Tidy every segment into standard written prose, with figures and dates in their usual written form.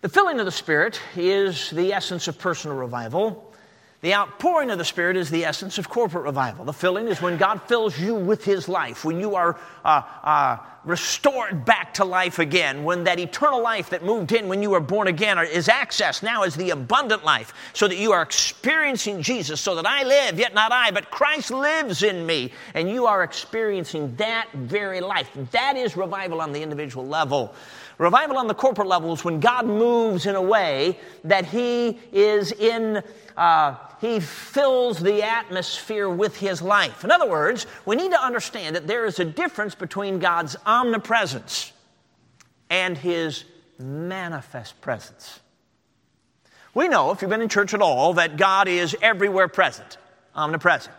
The filling of the Spirit is the essence of personal revival. The outpouring of the Spirit is the essence of corporate revival. The filling is when God fills you with His life, when you are restored back to life again, when that eternal life that moved in when you were born again is accessed now as the abundant life, so that you are experiencing Jesus, so that I live, yet not I, but Christ lives in me, and you are experiencing that very life. That is revival on the individual level. Revival on the corporate level is when God moves in a way that He fills the atmosphere with His life. In other words, we need to understand that there is a difference between God's omnipresence and His manifest presence. We know, if you've been in church at all, that God is everywhere present, omnipresent.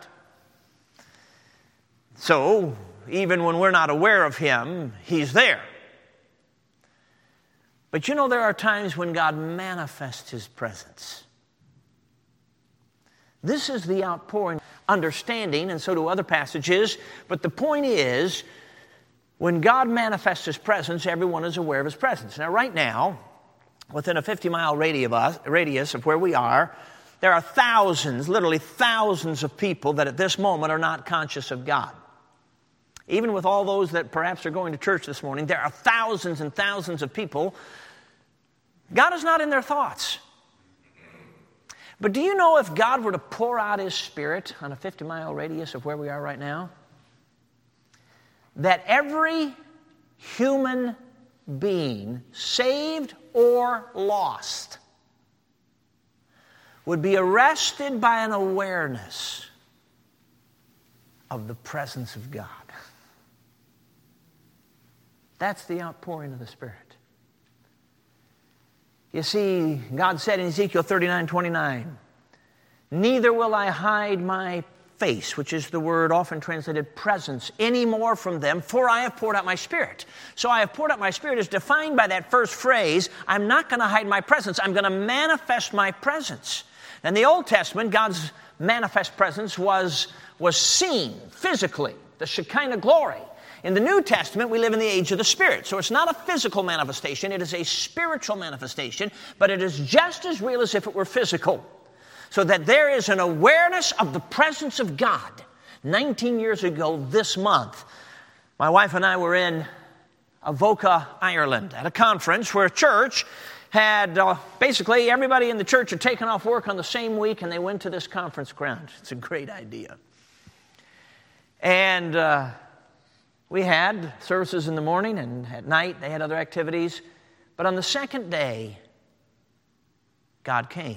So, even when we're not aware of Him, He's there. But you know, there are times when God manifests His presence. This is the outpouring understanding, and so do other passages. But the point is, when God manifests His presence, everyone is aware of His presence. Now, right now, within a 50-mile radius of where we are, there are thousands, literally thousands of people that at this moment are not conscious of God. Even with all those that perhaps are going to church this morning, there are thousands and thousands of people. God is not in their thoughts. But do you know, if God were to pour out His Spirit on a 50-mile radius of where we are right now, that every human being, saved or lost, would be arrested by an awareness of the presence of God? That's the outpouring of the Spirit. You see, God said in Ezekiel 39:29, "Neither will I hide my face," which is the word often translated presence, "any more from them, for I have poured out my Spirit." So I have poured out my Spirit is defined by that first phrase. I'm not going to hide my presence. I'm going to manifest my presence. In the Old Testament, God's manifest presence was seen physically, the Shekinah glory. In the New Testament, we live in the age of the Spirit. So it's not a physical manifestation. It is a spiritual manifestation, but it is just as real as if it were physical. So that there is an awareness of the presence of God. 19 years ago this month, my wife and I were in Avoca, Ireland, at a conference where a church had, basically everybody in the church had taken off work on the same week, and they went to this conference ground. It's a great idea. And we had services in the morning, and at night they had other activities. But on the second day, God came.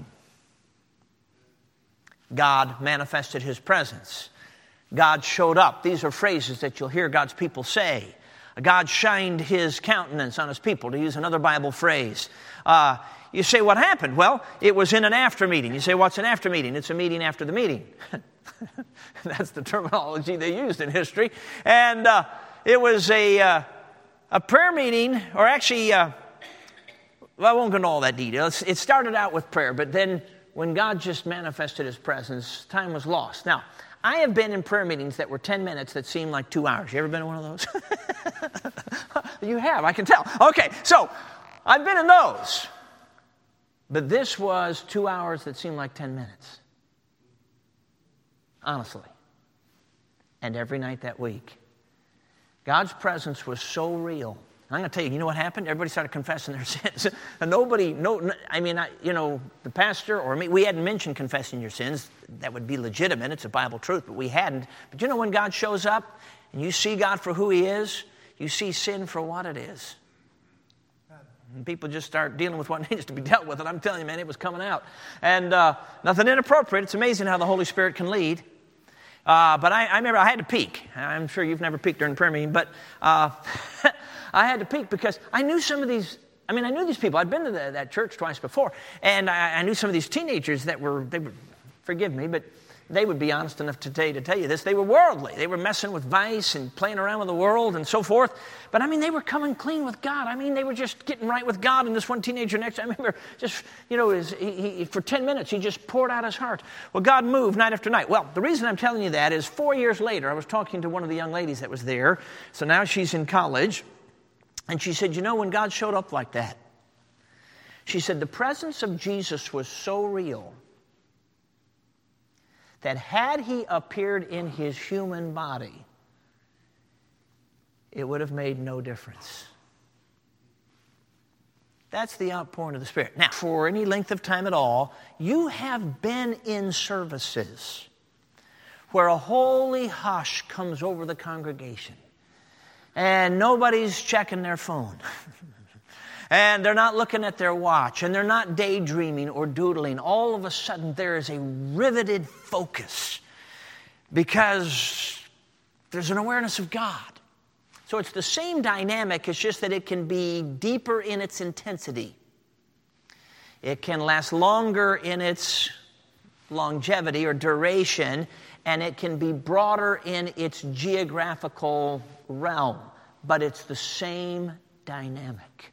God manifested His presence. God showed up. These are phrases that you'll hear God's people say. God shined His countenance on His people, to use another Bible phrase. You say, what happened? Well, it was in an after meeting. You say, what's an after meeting? It's a meeting after the meeting. That's the terminology they used in history. And it was a prayer meeting, or actually, well, I won't go into all that detail. It started out with prayer, but then when God just manifested His presence, time was lost. Now, I have been in prayer meetings that were 10 minutes that seemed like 2 hours. You ever been in one of those? You have, I can tell. Okay, so I've been in those. But this was 2 hours that seemed like 10 minutes. Honestly. And every night that week. God's presence was so real. I'm going to tell you, you know what happened? Everybody started confessing their sins. And the pastor or me, we hadn't mentioned confessing your sins. That would be legitimate. It's a Bible truth, but we hadn't. But you know, when God shows up and you see God for who He is, you see sin for what it is. And people just start dealing with what needs to be dealt with. And I'm telling you, man, it was coming out. And nothing inappropriate. It's amazing how the Holy Spirit can lead. But I remember I had to peek. I'm sure you've never peeked during prayer meeting, but I had to peek because I knew some of these. I knew these people. I'd been to that church twice before, and I knew some of these teenagers they were, forgive me, but they would be honest enough today to tell you this. They were worldly. They were messing with vice and playing around with the world and so forth. But they were coming clean with God. They were just getting right with God. And this one teenager next to, I remember just, he for 10 minutes, he just poured out his heart. Well, God moved night after night. Well, the reason I'm telling you that is 4 years later, I was talking to one of the young ladies that was there. So now she's in college. And she said, when God showed up like that, She said the presence of Jesus was so real that had he appeared in his human body, it would have made no difference. That's the outpouring of the Spirit. Now, for any length of time at all, you have been in services where a holy hush comes over the congregation and nobody's checking their phone. And they're not looking at their watch, and they're not daydreaming or doodling. All of a sudden, there is a riveted focus because there's an awareness of God. So it's the same dynamic, it's just that it can be deeper in its intensity. It can last longer in its longevity or duration, and it can be broader in its geographical realm. But it's the same dynamic.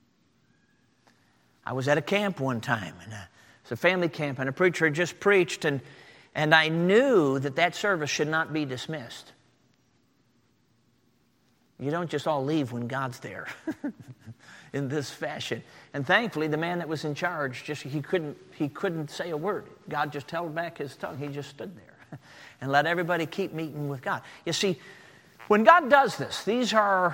I was at a camp one time, and it's a family camp, and a preacher had just preached, and I knew that service should not be dismissed. You don't just all leave when God's there in this fashion. And thankfully, the man that was in charge, he couldn't say a word. God just held back his tongue. He just stood there and let everybody keep meeting with God. You see, when God does this, this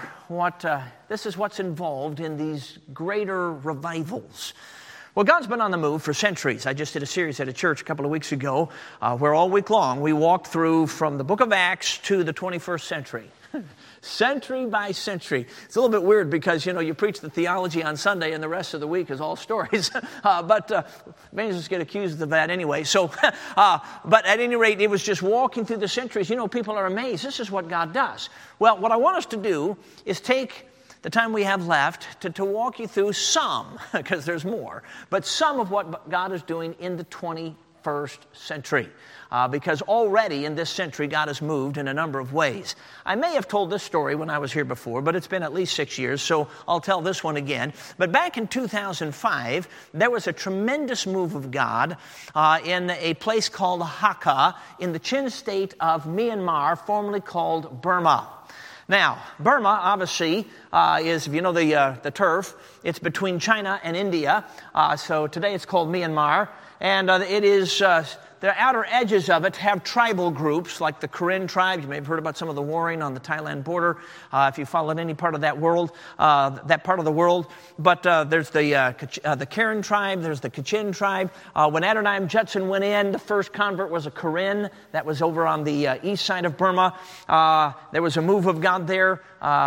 is what's involved in these greater revivals. Well, God's been on the move for centuries. I just did a series at a church a couple of weeks ago where all week long we walked through from the book of Acts to the 21st century. Century by century. It's a little bit weird because, you preach the theology on Sunday and the rest of the week is all stories. But evangelists get accused of that anyway. So, but at any rate, it was just walking through the centuries. People are amazed. This is what God does. Well, what I want us to do is take the time we have left to walk you through some, because there's more, but some of what God is doing in the 21st century. Because already in this century, God has moved in a number of ways. I may have told this story when I was here before, but it's been at least 6 years, so I'll tell this one again. But back in 2005, there was a tremendous move of God in a place called Hakka in the Chin state of Myanmar, formerly called Burma. Now, Burma, obviously, is, if you know the turf, it's between China and India. So today it's called Myanmar. And it is, the outer edges of it have tribal groups like the Karen tribe. You may have heard about some of the warring on the Thailand border if you followed any part of that world, that part of the world. But there's the Karen tribe, there's the Kachin tribe. When Adoniram Judson went in, the first convert was a Karen. That was over on the east side of Burma. There was a move of God there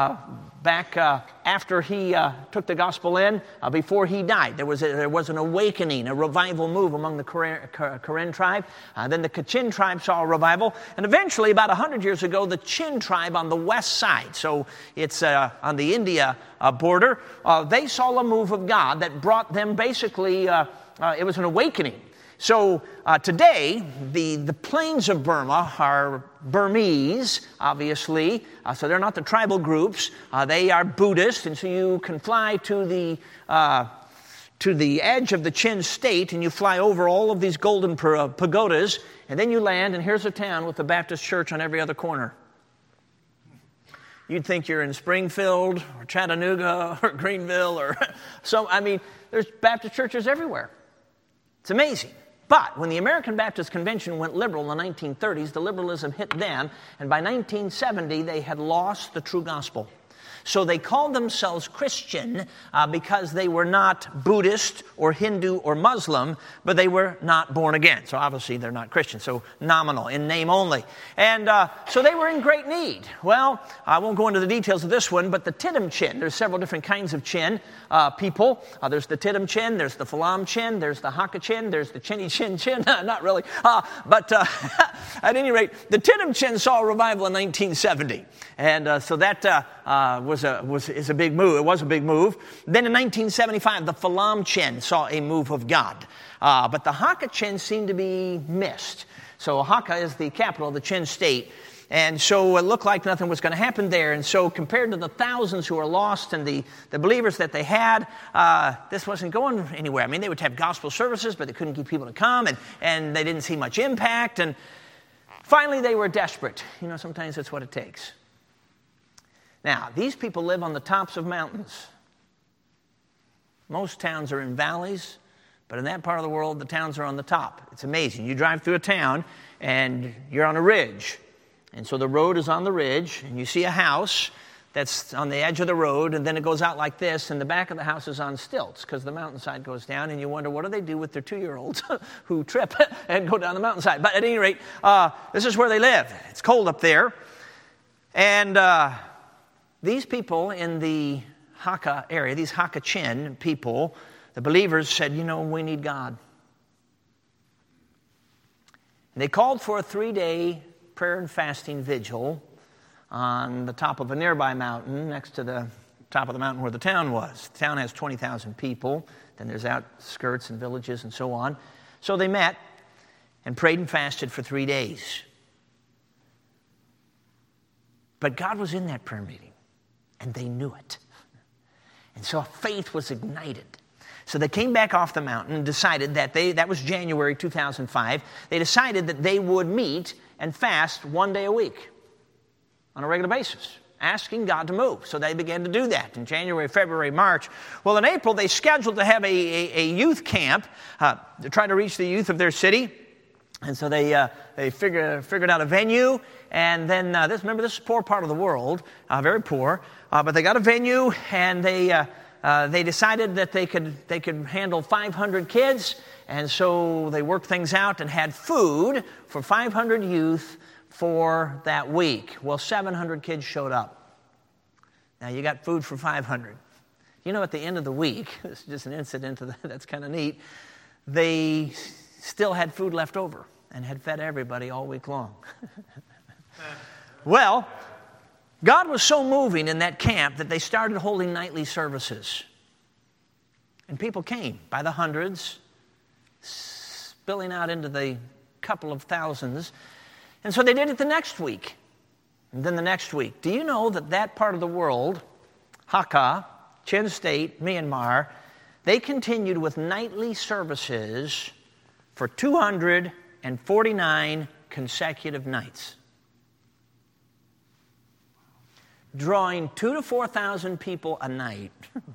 back after he took the gospel in, before he died. There was an awakening, a revival move among the Karen tribe. Then the Kachin tribe saw a revival. And eventually, about 100 years ago, the Chin tribe on the west side, so it's on the India border, they saw a move of God that brought them basically, it was an awakening. So today, the plains of Burma are Burmese, obviously. So they're not the tribal groups. They are Buddhist, and so you can fly to the edge of the Chin state, and you fly over all of these golden pagodas, and then you land, and here's a town with a Baptist church on every other corner. You'd think you're in Springfield or Chattanooga or Greenville or so. I mean, there's Baptist churches everywhere. It's amazing. But when the American Baptist Convention went liberal in the 1930s, the liberalism hit them, and by 1970 they had lost the true gospel. So they called themselves Christian because they were not Buddhist or Hindu or Muslim, but they were not born again. So obviously they're not Christian, so nominal, in name only. And so they were in great need. Well, I won't go into the details of this one, but the Tidam Chin, there's several different kinds of Chin people. There's the Tidam Chin, there's the Phalam Chin, there's the Hakka Chin, there's the Chinny Chin Chin, not really. But at any rate, the Tidam Chin saw a revival in 1970. And so that is a big move. It was a big move. Then in 1975, the Phalam Chin saw a move of God. But the Hakka Chin seemed to be missed. So Hakka is the capital of the Chin state. And so it looked like nothing was going to happen there. And so compared to the thousands who were lost and the believers that they had, this wasn't going anywhere. I mean, they would have gospel services, but they couldn't get people to come, and they didn't see much impact. And finally, they were desperate. Sometimes that's what it takes. Now, these people live on the tops of mountains. Most towns are in valleys, but in that part of the world, the towns are on the top. It's amazing. You drive through a town, and you're on a ridge. And so the road is on the ridge, and you see a house that's on the edge of the road, and then it goes out like this, and the back of the house is on stilts because the mountainside goes down, and you wonder, what do they do with their 2-year-olds who trip and go down the mountainside? But at any rate, this is where they live. It's cold up there. And these people in the Hakka area, these Hakka-Chin people, the believers said, we need God. And they called for a 3-day prayer and fasting vigil on the top of a nearby mountain next to the top of the mountain where the town was. The town has 20,000 people. Then there's outskirts and villages and so on. So they met and prayed and fasted for 3 days. But God was in that prayer meeting, and they knew it. And so faith was ignited. So they came back off the mountain and decided that was January 2005, they decided that they would meet and fast 1 day a week on a regular basis, asking God to move. So they began to do that in January, February, March. Well, in April, they scheduled to have a youth camp to try to reach the youth of their city. And so they figured out a venue. And then, this is a poor part of the world, very poor. But they got a venue, and they decided that they could handle 500 kids. And so they worked things out and had food for 500 youth for that week. Well, 700 kids showed up. Now, you got food for 500. At the end of the week, this is just an incident that's kind of neat, they still had food left over and had fed everybody all week long. Well, God was so moving in that camp that they started holding nightly services. And people came by the hundreds, spilling out into the couple of thousands. And so they did it the next week, and then the next week. Do you know that part of the world, Hakka, Chin State, Myanmar, they continued with nightly services for 249 consecutive nights, drawing 2,000 to 4,000 people a night.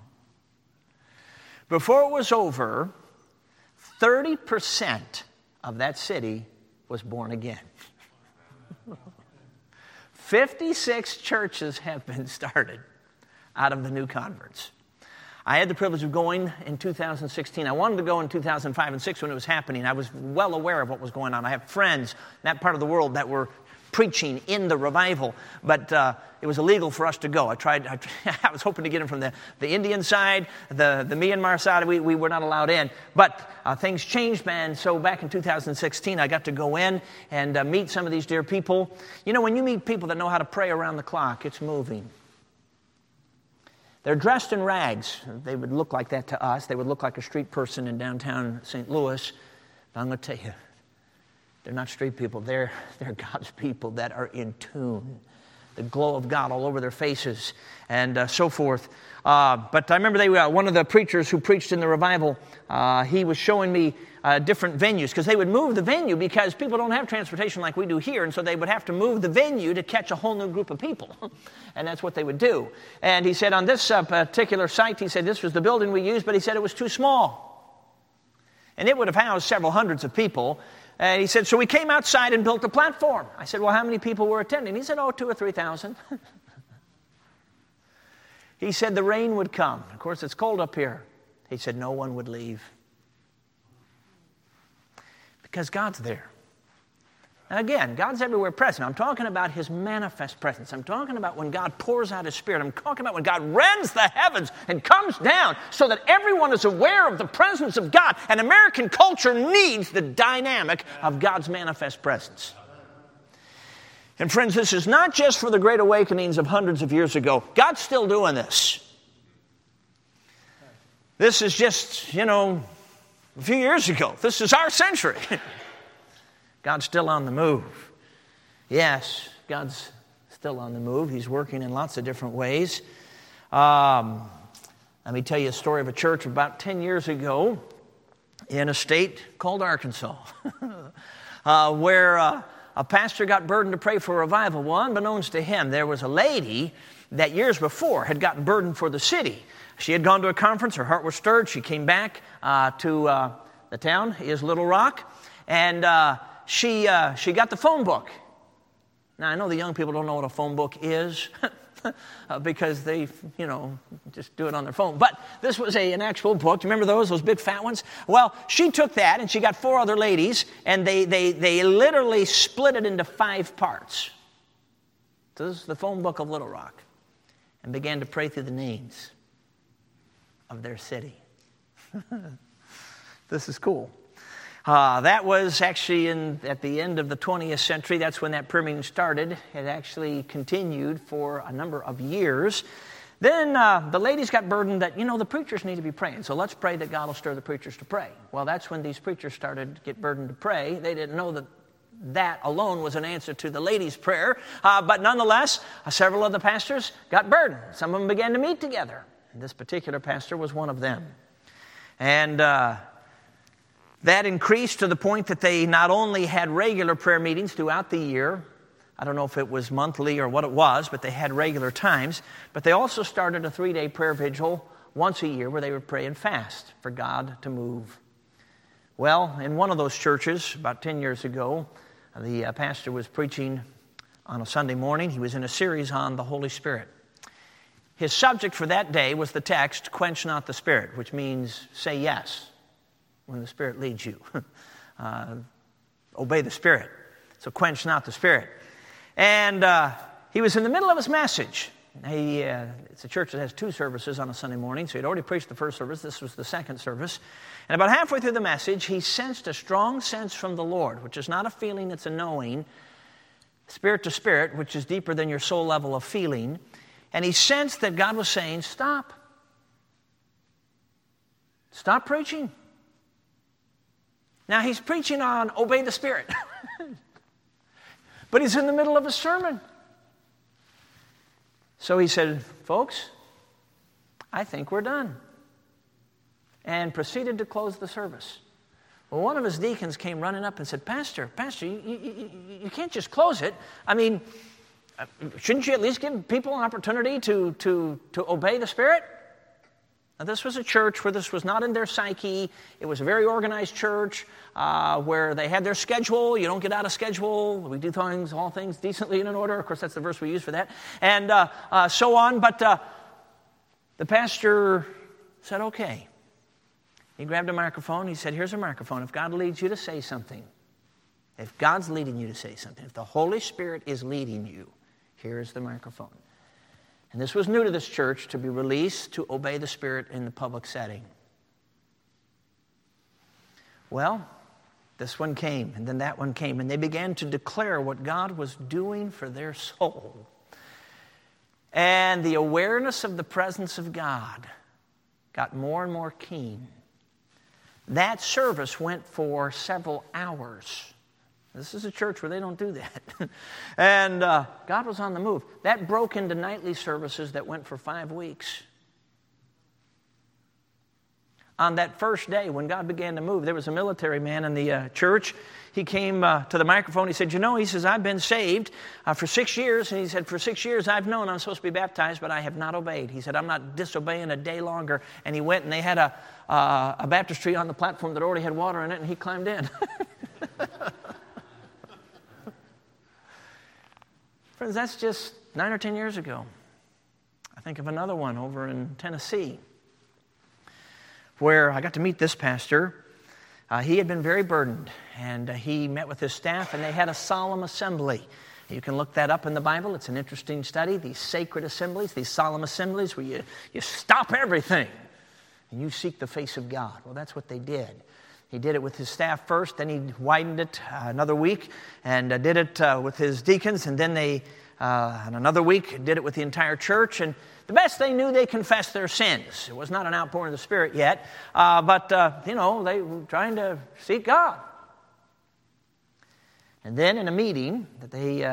Before it was over, 30% of that city was born again. 56 churches have been started out of the new converts. I had the privilege of going in 2016. I wanted to go in 2005 and 6 when it was happening. I was well aware of what was going on. I have friends in that part of the world that were preaching in the revival, but it was illegal for us to go. I was hoping to get them from the Indian side, the Myanmar side. We were not allowed in, but things changed, man. So back in 2016, I got to go in and meet some of these dear people. When you meet people that know how to pray around the clock, it's moving. They're dressed in rags. They would look like that to us. They would look like a street person in downtown St. Louis. But I'm going to tell you, they're not street people. They're God's people that are in tune. The glow of God all over their faces and so forth. But I remember one of the preachers who preached in the revival, he was showing me different venues because they would move the venue because people don't have transportation like we do here, and so they would have to move the venue to catch a whole new group of people. And that's what they would do. And he said on this particular site, he said this was the building we used, but he said it was too small. And it would have housed several hundreds of people. And he said, so we came outside and built a platform. I said, well, how many people were attending? He said, 2,000 or 3,000. He said, the rain would come. Of course, it's cold up here. He said, no one would leave. Because God's there. And again, God's everywhere present. I'm talking about His manifest presence. I'm talking about when God pours out His Spirit. I'm talking about when God rends the heavens and comes down so that everyone is aware of the presence of God. And American culture needs the dynamic of God's manifest presence. And friends, this is not just for the great awakenings of hundreds of years ago. God's still doing this. This is just, a few years ago. This is our century. God's still on the move. Yes, God's still on the move. He's working in lots of different ways. Let me tell you a story of a church about 10 years ago in a state called Arkansas, where a pastor got burdened to pray for revival. Well, unbeknownst to him, there was a lady that years before had gotten burdened for the city. She had gone to a conference. Her heart was stirred. She came back to the town is Little Rock, and she got the phone book. Now, I know the young people don't know what a phone book is because they, just do it on their phone. But this was an actual book. Do you remember those big fat ones? Well, she took that, and she got 4 other ladies, and they literally split it into 5 parts. This is the phone book of Little Rock, and began to pray through the names of their city. This is cool. That was actually at the end of the 20th century. That's when that prayer meeting started. It actually continued for a number of years. Then the ladies got burdened that, the preachers need to be praying. So let's pray that God will stir the preachers to pray. Well, that's when these preachers started to get burdened to pray. They didn't know that alone was an answer to the ladies' prayer. But nonetheless, several of the pastors got burdened. Some of them began to meet together. And this particular pastor was one of them. And that increased to the point that they not only had regular prayer meetings throughout the year, I don't know if it was monthly or what it was, but they had regular times, but they also started a 3-day prayer vigil once a year where they would pray and fast for God to move. Well, in one of those churches, about 10 years ago, the pastor was preaching on a Sunday morning. He was in a series on the Holy Spirit. His subject for that day was the text, "Quench not the Spirit," which means say yes when the Spirit leads you. Obey the Spirit. So quench not the Spirit. And he was in the middle of his message. It's a church that has 2 services on a Sunday morning, so he'd already preached the first service. This was the second service. And about halfway through the message, he sensed a strong sense from the Lord, which is not a feeling, it's a knowing, spirit to spirit, which is deeper than your soul level of feeling. And he sensed that God was saying, stop. Stop preaching. Now, he's preaching on obey the Spirit. But he's in the middle of a sermon. So he said, folks, I think we're done. And proceeded to close the service. Well, one of his deacons came running up and said, Pastor, you can't just close it. I mean, shouldn't you at least give people an opportunity to obey the Spirit? Now, this was a church where this was not in their psyche. It was a very organized church where they had their schedule. You don't get out of schedule. We do all things decently and in order. Of course, that's the verse we use for that. And so on. But the pastor said, okay. He grabbed a microphone. He said, here's a microphone. If God leads you to say something, if God's leading you to say something, if the Holy Spirit is leading you, here's the microphone. And this was new to this church, to be released to obey the Spirit in the public setting. Well, this one came, and then that one came, and they began to declare what God was doing for their soul. And the awareness of the presence of God got more and more keen. That service went for several hours. This is a church where they don't do that. And God was on the move. That broke into nightly services that went for 5 weeks. On that first day, when God began to move, there was a military man in the church. He came to the microphone. He said, he says, I've been saved for 6 years. And he said, for 6 years I've known I'm supposed to be baptized, but I have not obeyed. He said, I'm not disobeying a day longer. And he went, and they had a baptistry on the platform that already had water in it, and he climbed in. Friends, that's just 9 or 10 years ago. I think of another one over in Tennessee where I got to meet this pastor. He had been very burdened, and he met with his staff, and they had a solemn assembly. You can look that up in the Bible. It's an interesting study, these sacred assemblies, these solemn assemblies where you stop everything and you seek the face of God. Well, that's what they did. He did it with his staff first, then he widened it another week and did it with his deacons, and then they, in another week, did it with the entire church. And the best they knew, they confessed their sins. It was not an outpouring of the Spirit yet, but they were trying to seek God. And then in a meeting that they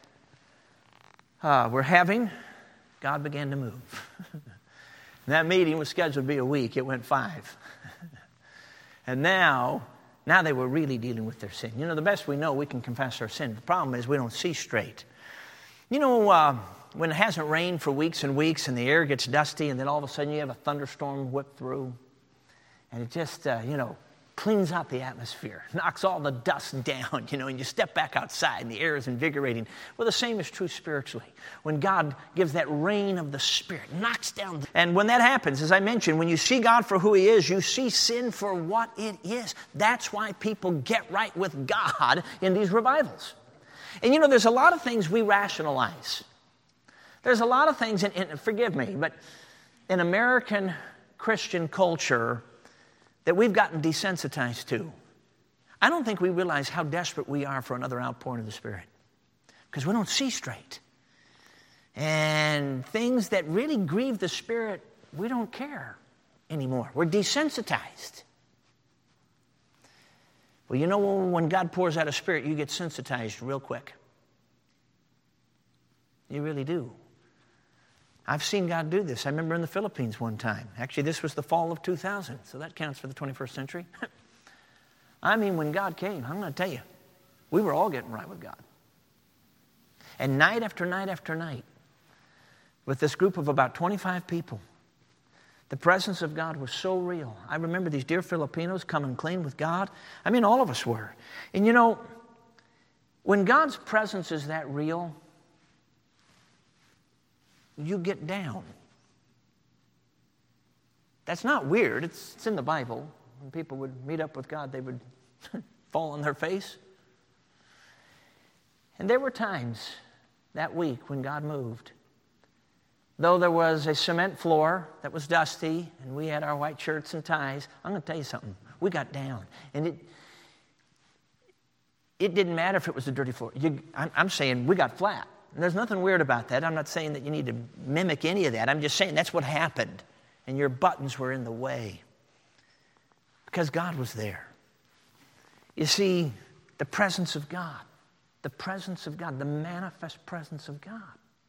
were having, God began to move. And that meeting was scheduled to be a week. It went 5. And now they were really dealing with their sin. The best we know, we can confess our sin. The problem is we don't see straight. when it hasn't rained for weeks and weeks and the air gets dusty and then all of a sudden you have a thunderstorm whip through and it just, cleans out the atmosphere, knocks all the dust down, and you step back outside and the air is invigorating. Well, the same is true spiritually. When God gives that rain of the Spirit, knocks down. And when that happens, as I mentioned, when you see God for who He is, you see sin for what it is. That's why people get right with God in these revivals. And there's a lot of things we rationalize. There's a lot of things, and forgive me, but in American Christian culture, that we've gotten desensitized to. I don't think we realize how desperate we are for another outpouring of the Spirit because we don't see straight. And things that really grieve the Spirit, we don't care anymore. We're desensitized. Well, when God pours out a Spirit, you get sensitized real quick. You really do. I've seen God do this. I remember in the Philippines one time. Actually, this was the fall of 2000, so that counts for the 21st century. I mean, when God came, I'm going to tell you, we were all getting right with God. And night after night after night, with this group of about 25 people, the presence of God was so real. I remember these dear Filipinos coming clean with God. I mean, all of us were. And when God's presence is that real, you get down. That's not weird. It's in the Bible. When people would meet up with God, they would fall on their face. And there were times that week when God moved. Though there was a cement floor that was dusty and we had our white shirts and ties, I'm going to tell you something. We got down. And it didn't matter if it was a dirty floor. I'm saying we got flat. And there's nothing weird about that. I'm not saying that you need to mimic any of that. I'm just saying that's what happened. And your buttons were in the way. Because God was there. You see, the presence of God. The presence of God. The manifest presence of God.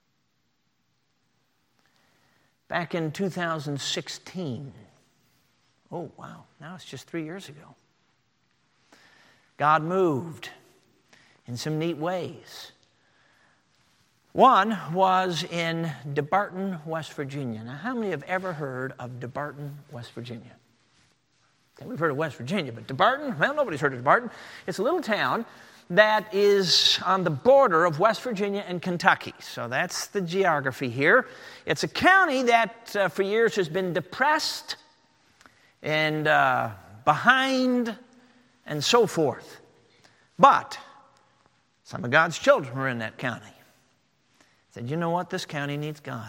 Back in 2016. Oh, wow. Now it's just 3 years ago. God moved in some neat ways. One was in DeBarton, West Virginia. Now, how many have ever heard of DeBarton, West Virginia? Okay, we've heard of West Virginia, but DeBarton? Well, nobody's heard of DeBarton. It's a little town that is on the border of West Virginia and Kentucky. So that's the geography here. It's a county that for years has been depressed and behind and so forth. But some of God's children were in that county. Said, you know what? This county needs God.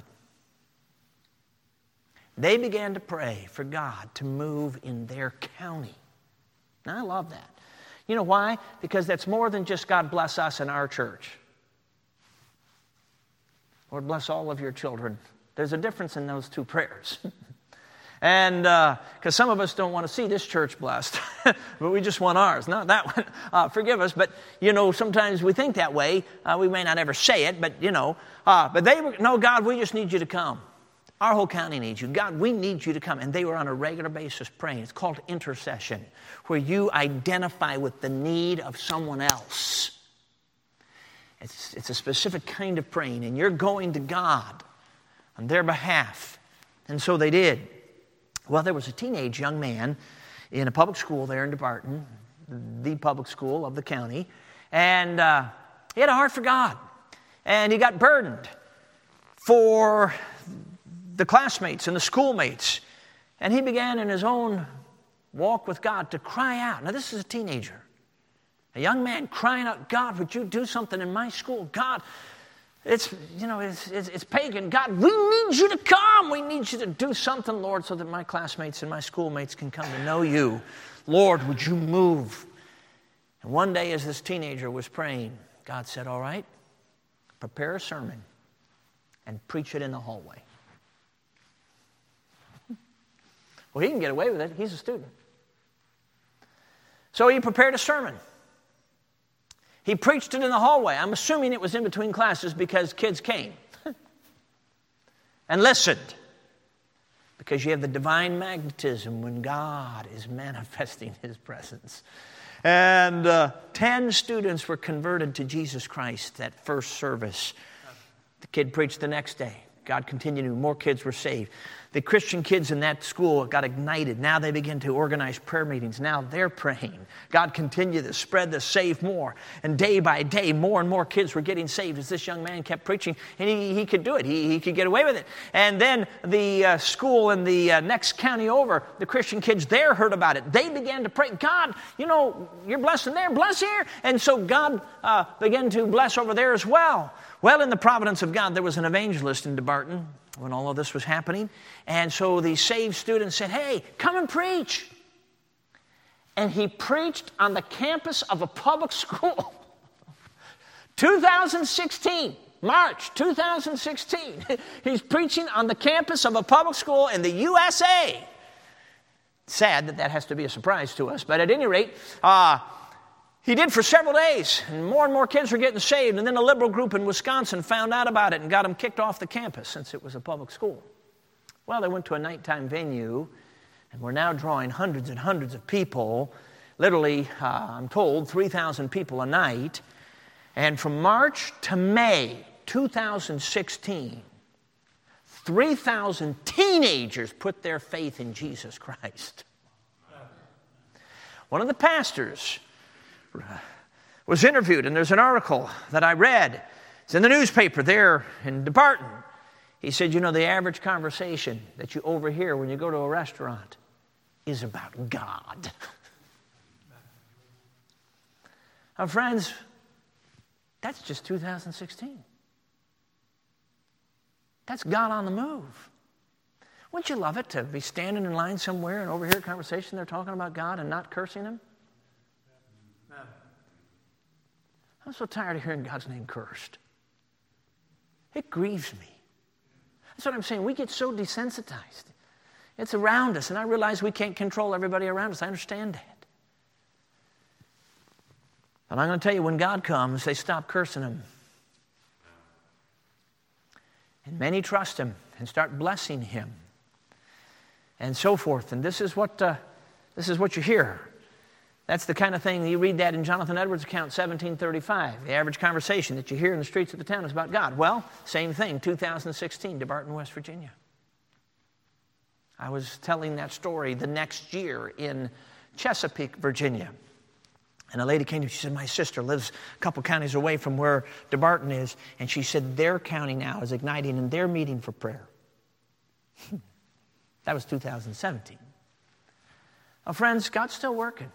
They began to pray for God to move in their county. Now, I love that. You know why? Because that's more than just God bless us and our church. Lord, bless all of your children. There's a difference in those two prayers. And because some of us don't want to see this church blessed, but we just want ours. Not that one. Forgive us, but sometimes we think that way. We may not ever say it, but but they were, no, God, we just need you to come. Our whole county needs you. God, we need you to come. And they were on a regular basis praying. It's called intercession, where you identify with the need of someone else. It's a specific kind of praying, and you're going to God on their behalf. And so they did. Well, there was a teenage young man in a public school there in DeBarton, the public school of the county, and he had a heart for God. And he got burdened for the classmates and the schoolmates. And he began in his own walk with God to cry out. Now, this is a teenager, a young man crying out, God, would you do something in my school? God, it's pagan. God, we need you to come. We need you to do something, Lord, so that my classmates and my schoolmates can come to know you. Lord, would you move? And one day as this teenager was praying, God said, all right, prepare a sermon and preach it in the hallway. Well, he can get away with it. He's a student. So he prepared a sermon. He preached it in the hallway. I'm assuming it was in between classes because kids came and listened. Because you have the divine magnetism when God is manifesting His presence. And 10 students were converted to Jesus Christ that first service. The kid preached the next day. God continued, more kids were saved. The Christian kids in that school got ignited. Now they begin to organize prayer meetings. Now they're praying. God continued to spread the save more. And day by day, more and more kids were getting saved as this young man kept preaching. And he could do it. He could get away with it. And then the school in the next county over, the Christian kids there heard about it. They began to pray, God, you're blessing there, bless here. And so God began to bless over there as well. Well, in the providence of God, there was an evangelist in DeBarton when all of this was happening. And so the saved students said, hey, come and preach. And he preached on the campus of a public school. 2016, March 2016. He's preaching on the campus of a public school in the USA. Sad that has to be a surprise to us. But at any rate, he did for several days, and more kids were getting saved. And then a liberal group in Wisconsin found out about it and got them kicked off the campus since it was a public school. Well, they went to a nighttime venue, and we're now drawing hundreds and hundreds of people. Literally, I'm told, 3,000 people a night. And from March to May 2016, 3,000 teenagers put their faith in Jesus Christ. One of the pastors was interviewed, and there's an article that I read. It's in the newspaper there in DeBarton. He said, the average conversation that you overhear when you go to a restaurant is about God. Now, friends, that's just 2016. That's God on the move. Wouldn't you love it to be standing in line somewhere and overhear a conversation they're talking about God and not cursing Him? I'm so tired of hearing God's name cursed. It grieves me. That's what I'm saying. We get so desensitized. It's around us, and I realize we can't control everybody around us. I understand that. But I'm going to tell you, when God comes, they stop cursing Him. And many trust Him and start blessing Him. And so forth. And this is what you hear. That's the kind of thing, you read that in Jonathan Edwards' account, 1735. The average conversation that you hear in the streets of the town is about God. Well, same thing, 2016, DeBarton, West Virginia. I was telling that story the next year in Chesapeake, Virginia. And a lady came to me, she said, my sister lives a couple counties away from where DeBarton is, and she said their county now is igniting and they're meeting for prayer. That was 2017. Well, friends, God's still working.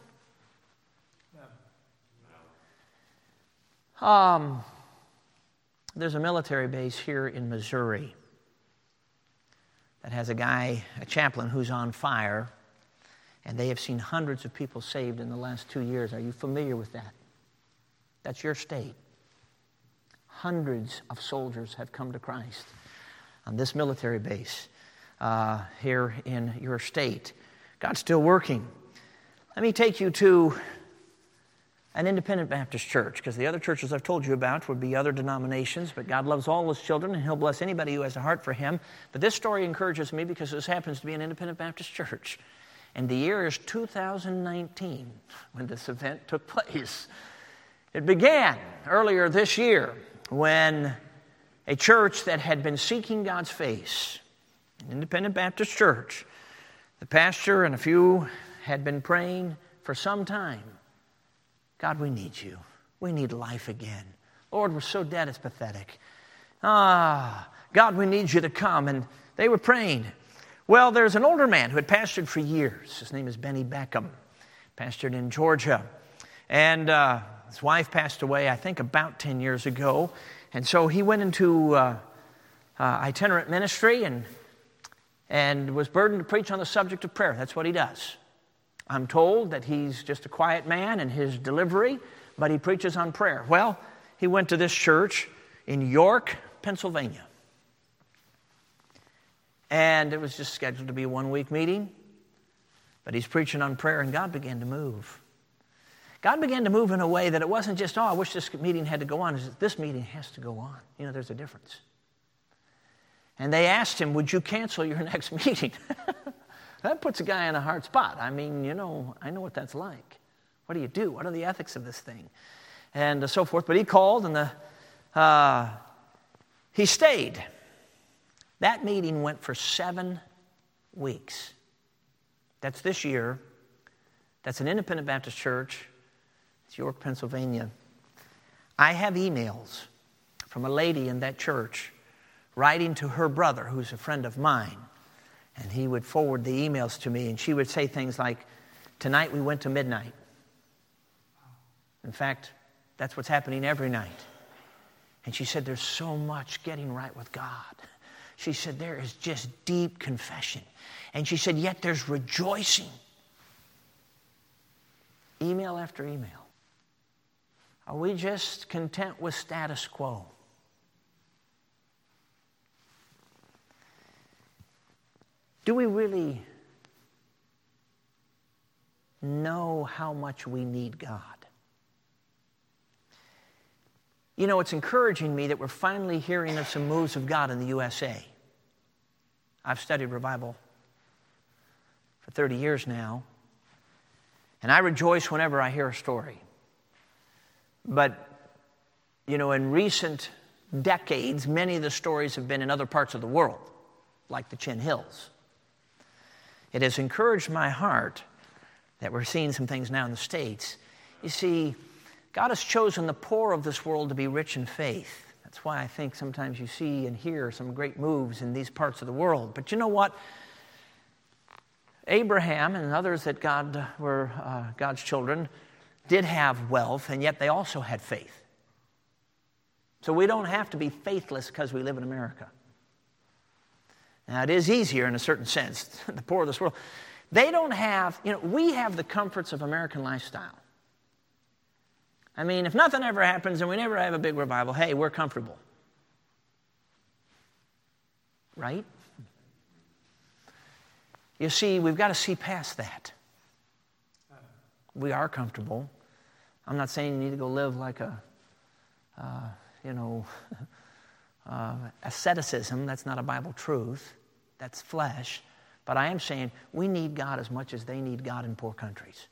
There's a military base here in Missouri that has a chaplain who's on fire, and they have seen hundreds of people saved in the last 2 years. Are you familiar with that? That's your state. Hundreds of soldiers have come to Christ on this military base here in your state. God's still working. Let me take you to an independent Baptist church, because the other churches I've told you about would be other denominations, but God loves all His children, and He'll bless anybody who has a heart for Him. But this story encourages me because this happens to be an independent Baptist church. And the year is 2019 when this event took place. It began earlier this year when a church that had been seeking God's face, an independent Baptist church, the pastor and a few had been praying for some time. God, we need you. We need life again. Lord, we're so dead it's pathetic. God, we need you to come. And they were praying. Well, there's an older man who had pastored for years. His name is Benny Beckham. Pastored in Georgia. And his wife passed away, I think, about 10 years ago. And so he went into itinerant ministry and was burdened to preach on the subject of prayer. That's what he does. I'm told that he's just a quiet man in his delivery, but he preaches on prayer. Well, he went to this church in York, Pennsylvania. And it was just scheduled to be a one-week meeting. But he's preaching on prayer, and God began to move. God began to move in a way that it wasn't just, I wish this meeting had to go on. This meeting has to go on. There's a difference. And they asked him, would you cancel your next meeting? That puts a guy in a hard spot. I mean, I know what that's like. What do you do? What are the ethics of this thing? And so forth. But he called, and He stayed. That meeting went for 7 weeks. That's this year. That's an independent Baptist church. It's York, Pennsylvania. I have emails from a lady in that church writing to her brother, who's a friend of mine. And he would forward the emails to me, and she would say things like, tonight we went to midnight. In fact, that's what's happening every night. And she said, there's so much getting right with God. She said, there is just deep confession. And she said, yet there's rejoicing. Email after email. Are we just content with status quo? Do we really know how much we need God? You know, it's encouraging me that we're finally hearing of some moves of God in the USA. I've studied revival for 30 years now, and I rejoice whenever I hear a story. But, you know, in recent decades, many of the stories have been in other parts of the world, like the Chin Hills. It has encouraged my heart that we're seeing some things now in the States. You see, God has chosen the poor of this world to be rich in faith. That's why I think sometimes you see and hear some great moves in these parts of the world. But you know what? Abraham and others that were God's children did have wealth, and yet they also had faith. So we don't have to be faithless because we live in America. Now, it is easier in a certain sense. The poor of this world, they don't have, you know, we have the comforts of American lifestyle. I mean, if nothing ever happens and we never have a big revival, hey, we're comfortable. Right? You see, we've got to see past that. We are comfortable. I'm not saying you need to go live like asceticism. That's not a Bible truth. That's flesh. But I am saying we need God as much as they need God in poor countries.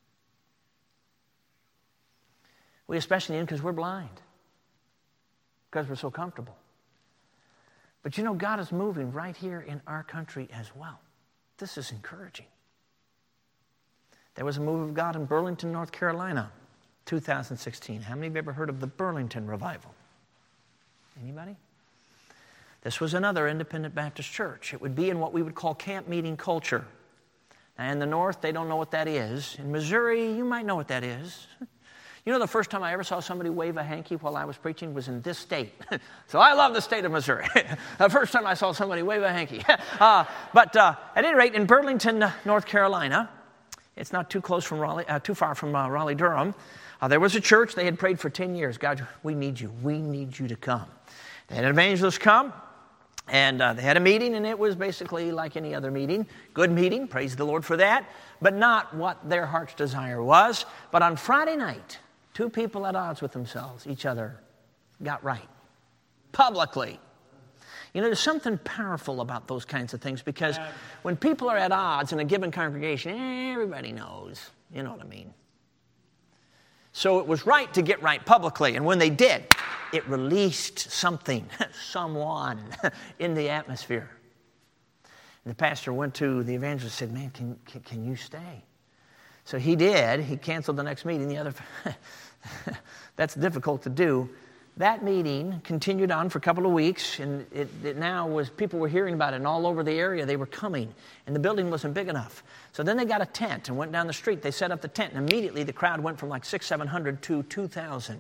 We especially need Him because we're blind. Because we're so comfortable. But you know, God is moving right here in our country as well. This is encouraging. There was a move of God in Burlington, North Carolina, 2016. How many of you ever heard of the Burlington Revival? Anybody? This was another independent Baptist church. It would be in what we would call camp meeting culture. Now, in the North, they don't know what that is. In Missouri, you might know what that is. You know, the first time I ever saw somebody wave a hanky while I was preaching was in this state. So I love the state of Missouri. The first time I saw somebody wave a hanky. But at any rate, in Burlington, North Carolina, it's not too close from Raleigh, too far from Raleigh, Durham. There was a church. They had prayed for 10 years. God, we need you. We need you to come. They had an evangelist come, and they had a meeting, and it was basically like any other meeting. Good meeting. Praise the Lord for that. But not what their heart's desire was. But on Friday night, two people at odds with themselves, each other, got right. Publicly. You know, there's something powerful about those kinds of things because when people are at odds in a given congregation, everybody knows. You know what I mean? So it was right to get right publicly. And when they did, it released something, someone in the atmosphere. And the pastor went to the evangelist and said, man, can you stay? So he did. He canceled the next meeting. That's difficult to do. That meeting continued on for a couple of weeks, and it now was, people were hearing about it, and all over the area they were coming, and the building wasn't big enough. So then they got a tent and went down the street. They set up the tent, and immediately the crowd went from like 600-700 to 2,000.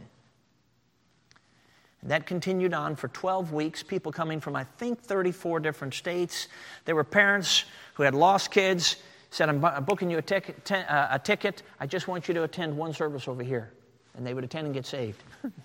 And that continued on for 12 weeks, people coming from, I think, 34 different states. There were parents who had lost kids, said, I'm booking you a ticket. I just want you to attend one service over here. And they would attend and get saved.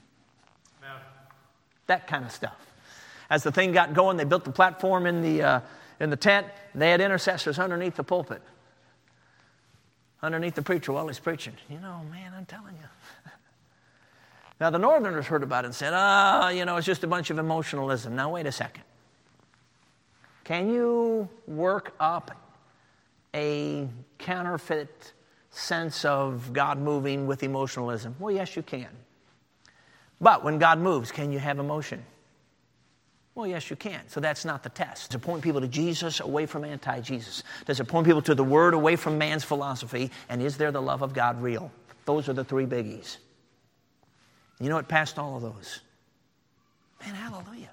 That kind of stuff. As the thing got going, they built the platform in the tent. And they had intercessors underneath the pulpit, underneath the preacher while he's preaching. You know, man, I'm telling you. Now, the Northerners heard about it and said, it's just a bunch of emotionalism. Now, wait a second. Can you work up a counterfeit sense of God moving with emotionalism? Well, yes, you can. But when God moves, can you have emotion? Well, yes, you can. So that's not the test. Does it point people to Jesus, away from anti-Jesus? Does it point people to the Word, away from man's philosophy? And is there the love of God real? Those are the three biggies. You know, it passed all of those. Man, hallelujah.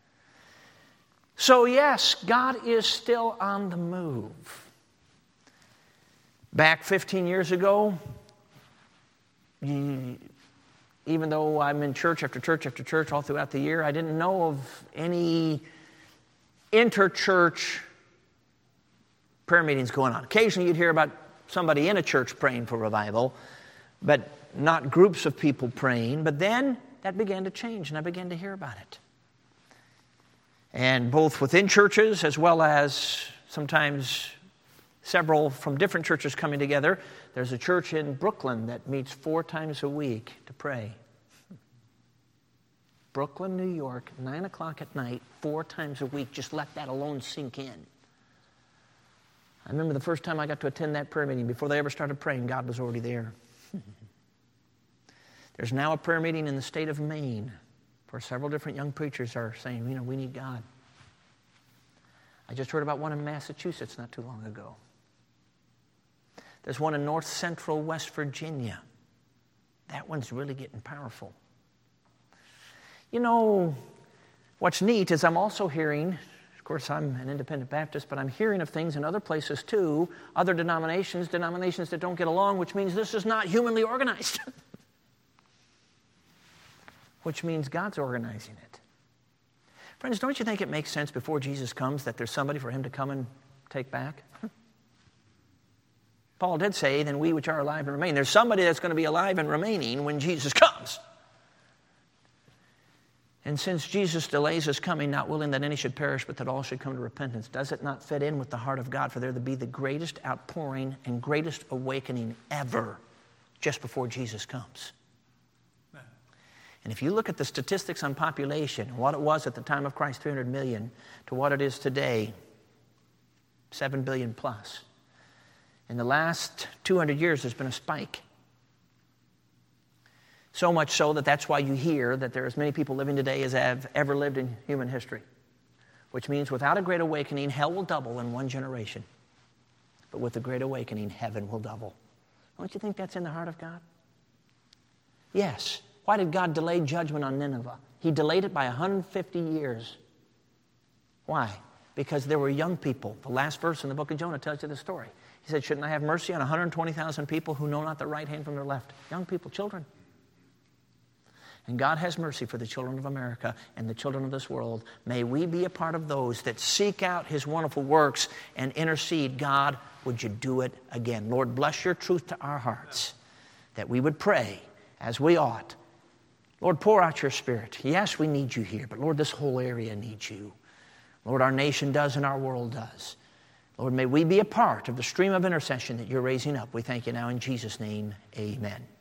So yes, God is still on the move. Back 15 years ago, even though I'm in church after church after church all throughout the year, I didn't know of any inter-church prayer meetings going on. Occasionally you'd hear about somebody in a church praying for revival, but not groups of people praying. But then that began to change, and I began to hear about it. And both within churches as well as sometimes several from different churches coming together. There's a church in Brooklyn that meets 4 times a week to pray. Brooklyn, New York, 9 o'clock at night, 4 times a week. Just let that alone sink in. I remember the first time I got to attend that prayer meeting. Before they ever started praying, God was already there. There's now a prayer meeting in the state of Maine where several different young preachers are saying, we need God. I just heard about one in Massachusetts not too long ago. There's one in north central West Virginia. That one's really getting powerful. You know, what's neat is I'm also hearing, of course I'm an independent Baptist, but I'm hearing of things in other places too, other denominations that don't get along, which means this is not humanly organized. Which means God's organizing it. Friends, don't you think it makes sense before Jesus comes that there's somebody for him to come and take back? Paul did say, then we which are alive and remain. There's somebody that's going to be alive and remaining when Jesus comes. And since Jesus delays his coming, not willing that any should perish, but that all should come to repentance, does it not fit in with the heart of God for there to be the greatest outpouring and greatest awakening ever just before Jesus comes? And if you look at the statistics on population, what it was at the time of Christ, 300 million, to what it is today, 7 billion plus. In the last 200 years, there's been a spike. So much so that that's why you hear that there are as many people living today as have ever lived in human history. Which means without a great awakening, hell will double in one generation. But with the great awakening, heaven will double. Don't you think that's in the heart of God? Yes. Why did God delay judgment on Nineveh? He delayed it by 150 years. Why? Because there were young people. The last verse in the book of Jonah tells you the story. He said, shouldn't I have mercy on 120,000 people who know not their right hand from their left? Young people, children. And God has mercy for the children of America and the children of this world. May we be a part of those that seek out his wonderful works and intercede. God, would you do it again? Lord, bless your truth to our hearts, that we would pray as we ought. Lord, pour out your Spirit. Yes, we need you here, but Lord, this whole area needs you. Lord, our nation does and our world does. Lord, may we be a part of the stream of intercession that you're raising up. We thank you now in Jesus' name. Amen.